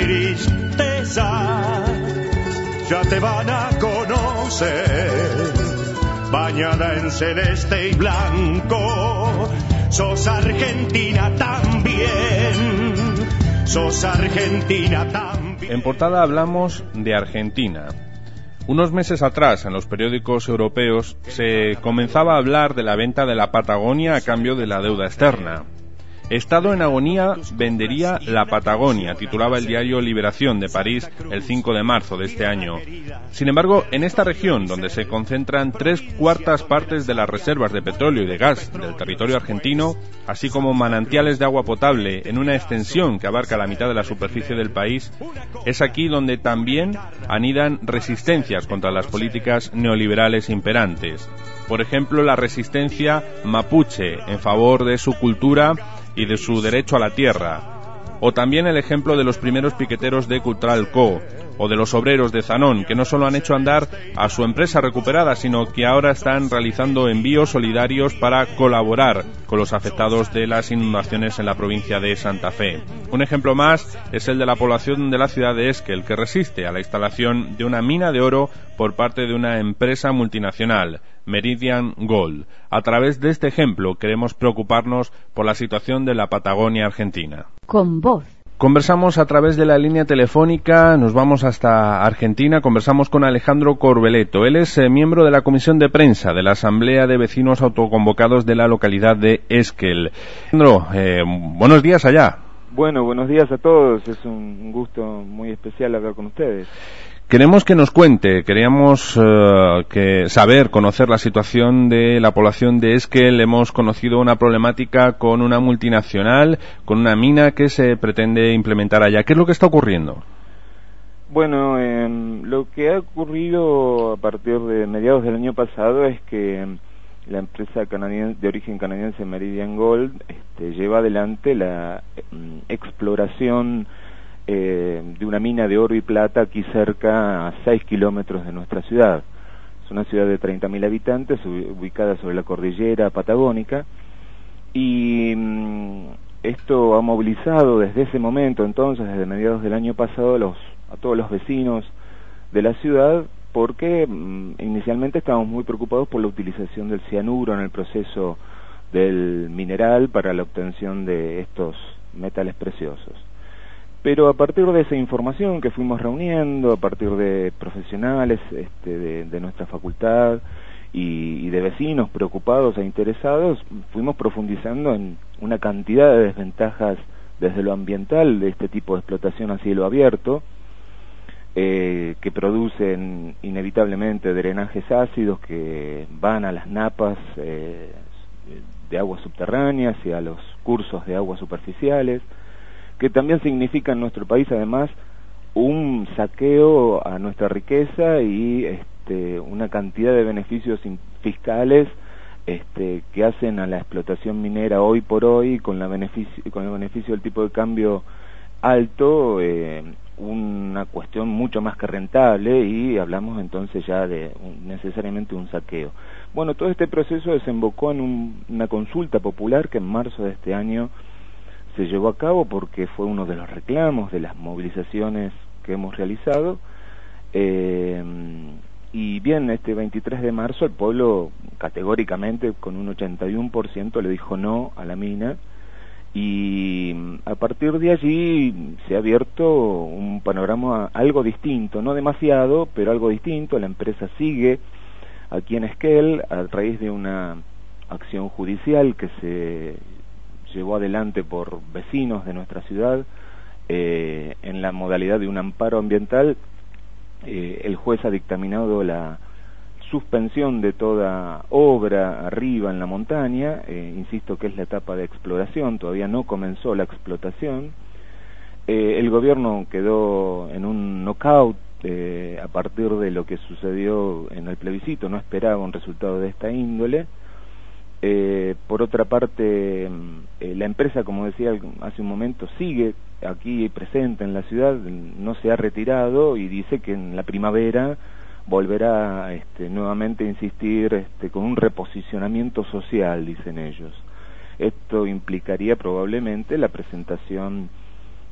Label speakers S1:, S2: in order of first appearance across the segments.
S1: tristeza ya te van a conocer, bañada en celeste y blanco, sos argentina también, sos argentina también.
S2: En portada hablamos de Argentina. Unos meses atrás, en los periódicos europeos, se comenzaba a hablar de la venta de la Patagonia a cambio de la deuda externa. Estado en agonía vendería la Patagonia, titulaba el diario Liberación de París el 5 de marzo de este año. Sin embargo, en esta región, donde se concentran 3/4 partes de las reservas de petróleo y de gas del territorio argentino, así como manantiales de agua potable en una extensión que abarca la mitad de la superficie del país, es aquí donde también anidan resistencias contra las políticas neoliberales imperantes. Por ejemplo, la resistencia mapuche en favor de su cultura y de su derecho a la tierra, o también el ejemplo de los primeros piqueteros de Cutralcó, o de los obreros de Zanón, que no solo han hecho andar a su empresa recuperada, sino que ahora están realizando envíos solidarios para colaborar con los afectados de las inundaciones en la provincia de Santa Fe. Un ejemplo más es el de la población de la ciudad de Esquel, que resiste a la instalación de una mina de oro por parte de una empresa multinacional, Meridian Gold. A través de este ejemplo queremos preocuparnos por la situación de la Patagonia argentina.
S3: Con voz.
S2: Conversamos a través de la línea telefónica, nos vamos hasta Argentina, conversamos con Alejandro Corbeletto. Él es miembro de la comisión de prensa de la Asamblea de Vecinos Autoconvocados de la localidad de Esquel. Alejandro, buenos días allá.
S4: Bueno, buenos días a todos, es un gusto muy especial hablar con ustedes.
S2: Queremos que nos cuente, queríamos conocer la situación de la población de Esquel. Hemos conocido una problemática con una multinacional, con una mina que se pretende implementar allá. ¿Qué es lo que está ocurriendo?
S4: Bueno, lo que ha ocurrido a partir de mediados del año pasado es que la empresa de origen canadiense Meridian Gold lleva adelante la exploración de una mina de oro y plata aquí cerca a 6 kilómetros de nuestra ciudad. Es una ciudad de 30.000 habitantes ubicada sobre la cordillera patagónica y esto ha movilizado desde ese momento, entonces desde mediados del año pasado, a todos los vecinos de la ciudad, porque inicialmente estábamos muy preocupados por la utilización del cianuro en el proceso del mineral para la obtención de estos metales preciosos. Pero a partir de esa información que fuimos reuniendo, a partir de profesionales de nuestra facultad y de vecinos preocupados e interesados, fuimos profundizando en una cantidad de desventajas desde lo ambiental de este tipo de explotación a cielo abierto, que producen inevitablemente drenajes ácidos que van a las napas de aguas subterráneas y a los cursos de aguas superficiales, que también significa en nuestro país además un saqueo a nuestra riqueza y una cantidad de beneficios fiscales que hacen a la explotación minera hoy por hoy con el beneficio del tipo de cambio alto una cuestión mucho más que rentable, y hablamos entonces ya de necesariamente un saqueo. Bueno, todo este proceso desembocó en una consulta popular que en marzo de este año se llevó a cabo porque fue uno de los reclamos de las movilizaciones que hemos realizado, y bien, este 23 de marzo el pueblo categóricamente con un 81% le dijo no a la mina, y a partir de allí se ha abierto un panorama algo distinto, no demasiado, pero algo distinto. La empresa sigue aquí en Esquel a raíz de una acción judicial que se llevó adelante por vecinos de nuestra ciudad en la modalidad de un amparo ambiental. El juez ha dictaminado la suspensión de toda obra arriba en la montaña, insisto que es la etapa de exploración, todavía no comenzó la explotación. El gobierno quedó en un knockout a partir de lo que sucedió en el plebiscito, no esperaba un resultado de esta índole. Por otra parte, la empresa, como decía hace un momento, sigue aquí presente en la ciudad, no se ha retirado y dice que en la primavera volverá nuevamente a insistir con un reposicionamiento social, dicen ellos. Esto implicaría probablemente la presentación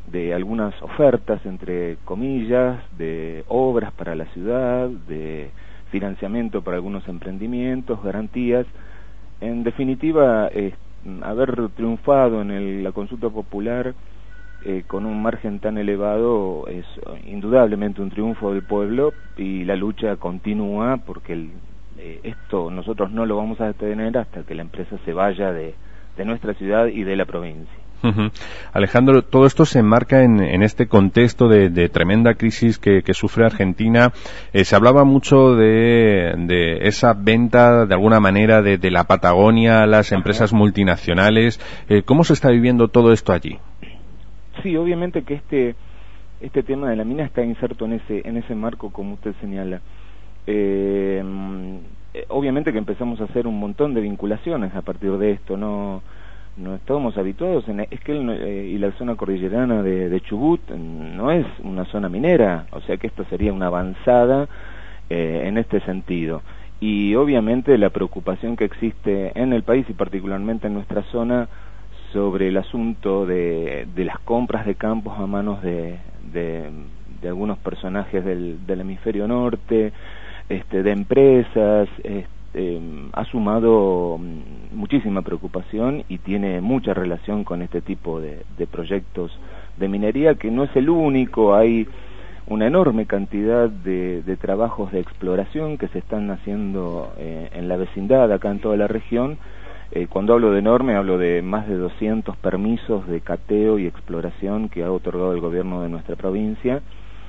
S4: de algunas ofertas, entre comillas, de obras para la ciudad, de financiamiento para algunos emprendimientos, garantías. En definitiva, haber triunfado en la consulta popular con un margen tan elevado es indudablemente un triunfo del pueblo, y la lucha continúa, porque esto nosotros no lo vamos a detener hasta que la empresa se vaya de nuestra ciudad y de la provincia.
S2: Alejandro, todo esto se enmarca en este contexto de tremenda crisis que sufre Argentina. Se hablaba mucho de esa venta, de alguna manera, de la Patagonia a las empresas multinacionales. ¿Cómo se está viviendo todo esto allí?
S4: Sí, obviamente que este tema de la mina está inserto en ese marco, como usted señala. Obviamente que empezamos a hacer un montón de vinculaciones a partir de esto. No estábamos habituados en Esquel y la zona cordillerana de Chubut no es una zona minera, o sea que esto sería una avanzada en este sentido. Y obviamente la preocupación que existe en el país y particularmente en nuestra zona sobre el asunto de las compras de campos a manos de algunos personajes del hemisferio norte, de empresas, ha sumado muchísima preocupación y tiene mucha relación con este tipo de proyectos de minería, que no es el único. Hay una enorme cantidad de trabajos de exploración que se están haciendo en la vecindad, acá en toda la región. Cuando hablo de enorme, hablo de más de 200 permisos de cateo y exploración que ha otorgado el gobierno de nuestra provincia.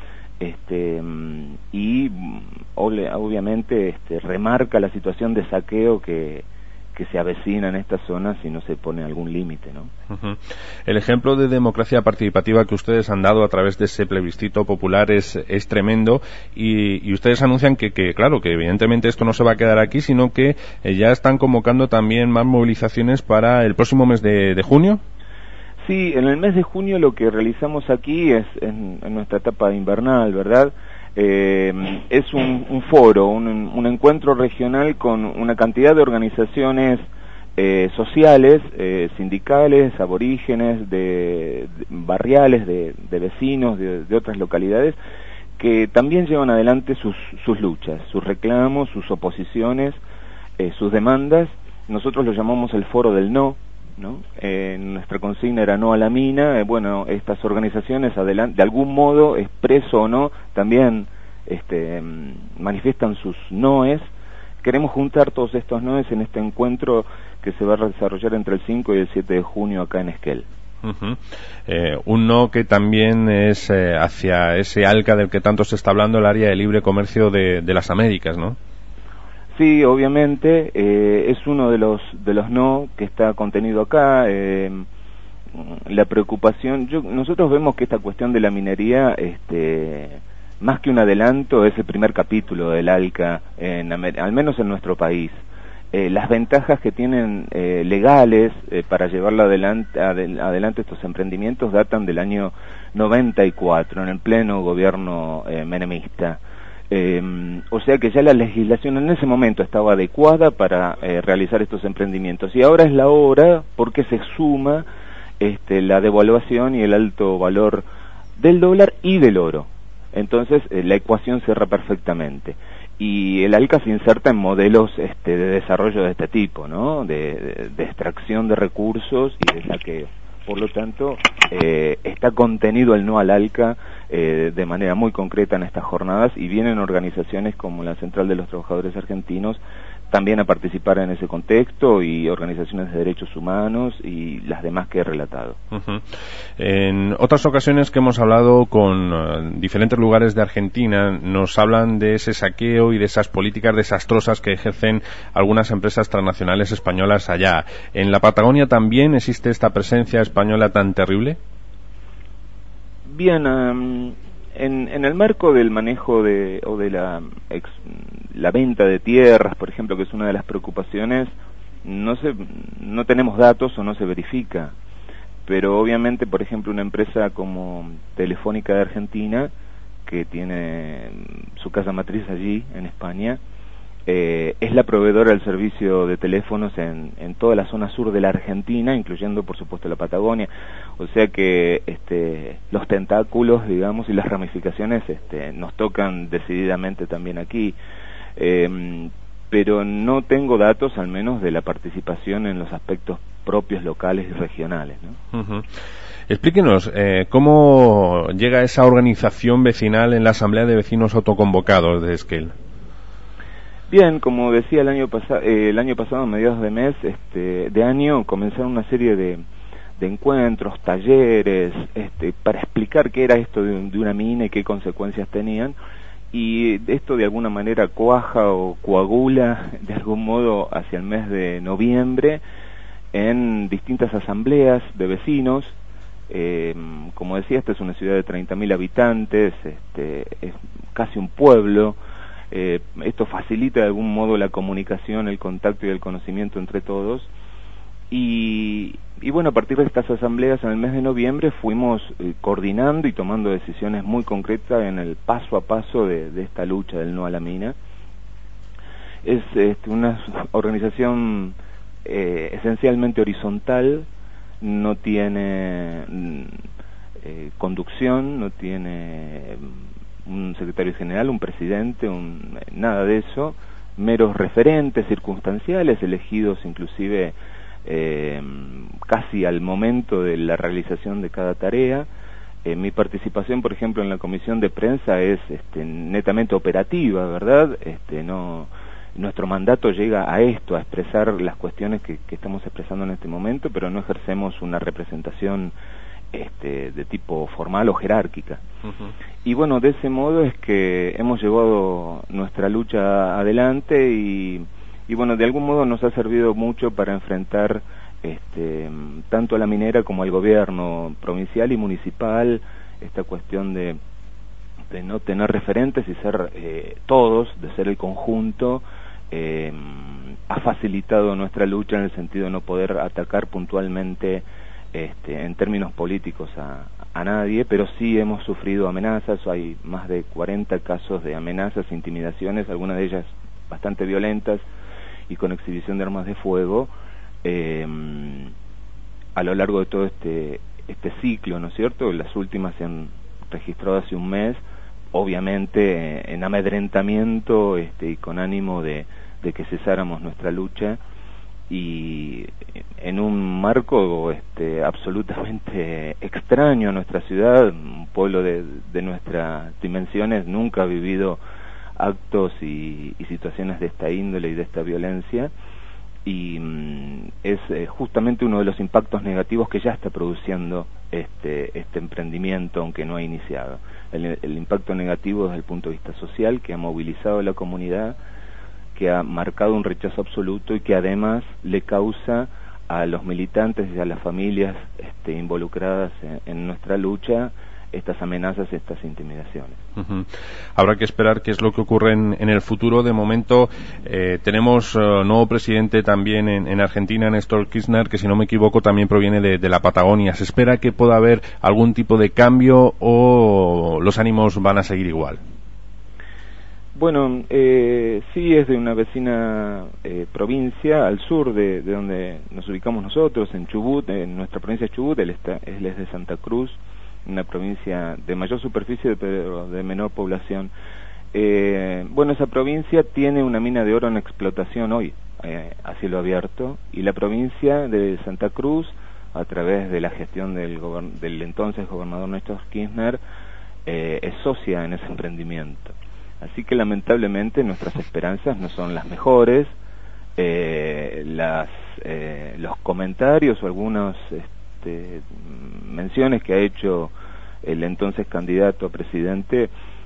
S4: Y obviamente remarca la situación de saqueo que se avecina en esta zona si no se pone algún límite, ¿no?
S2: El ejemplo de democracia participativa que ustedes han dado a través de ese plebiscito popular es tremendo, y ustedes anuncian que claro, que evidentemente esto no se va a quedar aquí, sino que ya están convocando también más movilizaciones para el próximo mes de junio.
S4: Sí, en el mes de junio lo que realizamos aquí es en nuestra etapa invernal, ¿verdad? Es un foro, un encuentro regional con una cantidad de organizaciones sociales, sindicales, aborígenes, barriales, de vecinos de otras localidades, que también llevan adelante sus luchas, sus reclamos, sus oposiciones, sus demandas. Nosotros lo llamamos el foro del no. Nuestra consigna era no a la mina. Bueno, estas organizaciones de algún modo, expreso o no, también manifiestan sus noes. Queremos juntar todos estos noes en este encuentro que se va a desarrollar entre el 5 y el 7 de junio acá en Esquel.
S2: Un no que también es hacia ese ALCA del que tanto se está hablando, el área de libre comercio de las Américas, ¿no?
S4: Sí, obviamente, es uno de los no que está contenido acá. La preocupación, nosotros vemos que esta cuestión de la minería, más que un adelanto, es el primer capítulo del ALCA, al menos en nuestro país. Las ventajas que tienen legales para llevarlo adelante estos emprendimientos datan del año 94, en el pleno gobierno menemista. O sea que ya la legislación en ese momento estaba adecuada para realizar estos emprendimientos, y ahora es la hora porque se suma la devaluación y el alto valor del dólar y del oro. Entonces la ecuación cierra perfectamente, y el ALCA se inserta en modelos de desarrollo de este tipo, ¿no? De extracción de recursos y de saqueo. Por lo tanto, está contenido el no al ALCA de manera muy concreta en estas jornadas, y vienen organizaciones como la Central de los Trabajadores Argentinos también a participar en ese contexto, y organizaciones de derechos humanos y las demás que he relatado.
S2: En otras ocasiones que hemos hablado con diferentes lugares de Argentina, nos hablan de ese saqueo y de esas políticas desastrosas que ejercen algunas empresas transnacionales españolas allá. ¿En la Patagonia también existe esta presencia española tan terrible?
S4: Bien, en el marco del manejo de la venta de tierras, por ejemplo, que es una de las preocupaciones, no tenemos datos o no se verifica, pero obviamente, por ejemplo, una empresa como Telefónica de Argentina, que tiene su casa matriz allí en España, es la proveedora del servicio de teléfonos en toda la zona sur de la Argentina, incluyendo por supuesto la Patagonia, o sea que los tentáculos, digamos, y las ramificaciones nos tocan decididamente también aquí, pero no tengo datos al menos de la participación en los aspectos propios locales y regionales, ¿no?
S2: Uh-huh. Explíquenos cómo llega esa organización vecinal en la Asamblea de Vecinos Autoconvocados de Esquel.
S4: Bien, como decía el año pasado, a mediados de mes de año, comenzaron una serie de encuentros, talleres, para explicar qué era esto de una mina y qué consecuencias tenían, y esto de alguna manera cuaja o coagula de algún modo hacia el mes de noviembre en distintas asambleas de vecinos. Como decía, esta es una ciudad de 30.000 habitantes, es casi un pueblo. Esto facilita de algún modo la comunicación, el contacto y el conocimiento entre todos. Y bueno, a partir de estas asambleas en el mes de noviembre fuimos coordinando y tomando decisiones muy concretas en el paso a paso de esta lucha del no a la mina. Es una organización esencialmente horizontal, no tiene conducción, no tiene un secretario general, un presidente, nada de eso, meros referentes circunstanciales, elegidos inclusive casi al momento de la realización de cada tarea. Mi participación, por ejemplo, en la comisión de prensa es netamente operativa, ¿verdad? Nuestro mandato llega a esto, a expresar las cuestiones que estamos expresando en este momento, pero no ejercemos una representación de tipo formal o jerárquica. Uh-huh. Y bueno, de ese modo es que hemos llevado nuestra lucha adelante y bueno, de algún modo nos ha servido mucho para enfrentar tanto a la minera como al gobierno provincial y municipal, esta cuestión de no tener referentes y ser todos, de ser el conjunto. Ha facilitado nuestra lucha en el sentido de no poder atacar puntualmente en términos políticos a nadie, pero sí hemos sufrido amenazas. Hay más de 40 casos de amenazas, intimidaciones, algunas de ellas bastante violentas y con exhibición de armas de fuego a lo largo de todo este ciclo, ¿no es cierto? Las últimas se han registrado hace un mes, obviamente en amedrentamiento y con ánimo de que cesáramos nuestra lucha, y en un marco absolutamente extraño a nuestra ciudad, un pueblo de nuestras dimensiones nunca ha vivido actos y situaciones de esta índole y de esta violencia, y es justamente uno de los impactos negativos que ya está produciendo este emprendimiento, aunque no ha iniciado. El impacto negativo desde el punto de vista social, que ha movilizado a la comunidad, que ha marcado un rechazo absoluto y que además le causa a los militantes y a las familias involucradas en nuestra lucha estas amenazas, estas intimidaciones.
S2: Uh-huh. Habrá que esperar qué es lo que ocurre en el futuro. De momento tenemos nuevo presidente también en Argentina, Néstor Kirchner, que si no me equivoco también proviene de la Patagonia. ¿Se espera que pueda haber algún tipo de cambio o los ánimos van a seguir igual?
S4: Bueno, sí, es de una vecina provincia al sur de donde nos ubicamos nosotros, en Chubut, en nuestra provincia de Chubut. Él es de Santa Cruz, una provincia de mayor superficie pero de menor población. Bueno, esa provincia tiene una mina de oro en explotación hoy, a cielo abierto, y la provincia de Santa Cruz, a través de la gestión del entonces gobernador Néstor Kirchner, es socia en ese emprendimiento. Así que lamentablemente nuestras esperanzas no son las mejores. Los comentarios o algunas menciones que ha hecho el entonces candidato a presidente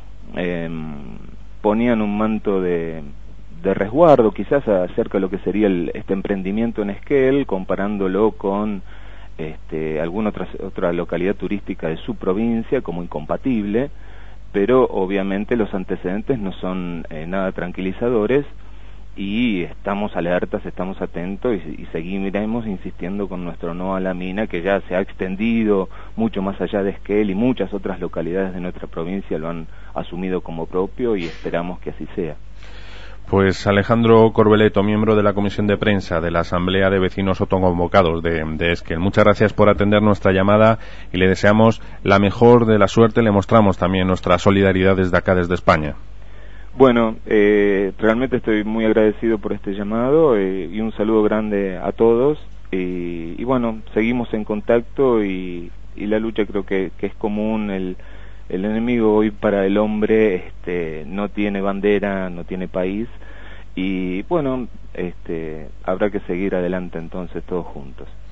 S4: ponían un manto de resguardo quizás acerca de lo que sería este emprendimiento en Esquel, comparándolo con alguna otra localidad turística de su provincia como incompatible, pero obviamente los antecedentes no son nada tranquilizadores, y estamos alertas, estamos atentos y seguiremos insistiendo con nuestro no a la mina, que ya se ha extendido mucho más allá de Esquel, y muchas otras localidades de nuestra provincia lo han asumido como propio, y esperamos que así sea.
S2: Pues Alejandro Corbeleto, miembro de la Comisión de Prensa de la Asamblea de Vecinos Autoconvocados de Esquel. Muchas gracias por atender nuestra llamada y le deseamos la mejor de la suerte. Le mostramos también nuestra solidaridad desde acá, desde España.
S4: Bueno, realmente estoy muy agradecido por este llamado y un saludo grande a todos. Y bueno, seguimos en contacto y la lucha creo que es común. El enemigo hoy para el hombre no tiene bandera, no tiene país, y bueno, habrá que seguir adelante entonces todos juntos.